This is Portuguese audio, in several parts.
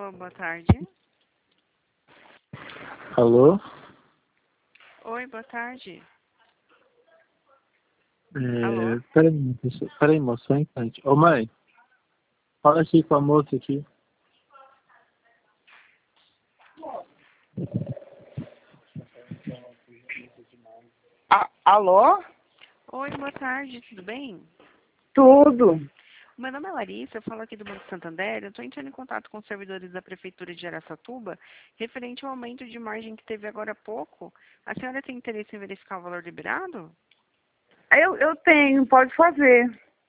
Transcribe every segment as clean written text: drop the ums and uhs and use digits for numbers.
Alô, boa tarde. Alô? Oi, boa tarde. É, Alô? peraí, moço, só um instante. Ô, mãe, fala aqui com a moça aqui. Alô? Oi, boa tarde, tudo bem? Tudo. Meu nome é Larissa, eu falo aqui do Banco Santander. Eu estou entrando em contato com os servidores da Prefeitura de Araçatuba, referente ao aumento de margem que teve agora há pouco. A senhora tem interesse em verificar o valor liberado? Eu tenho, pode fazer.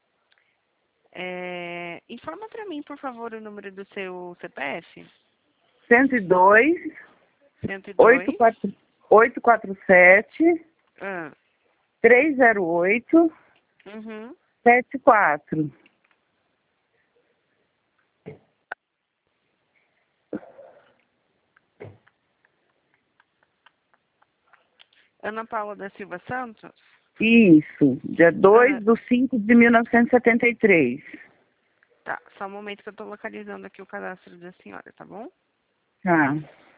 Informa para mim, por favor, o número do seu CPF. 102 102. 847 Ah, 308 uhum. 74. Ana Paula da Silva Santos? Isso, dia 2 Ah, de 5 de 1973. tá, só um momento que eu estou localizando aqui o cadastro da senhora, tá bom? Tá.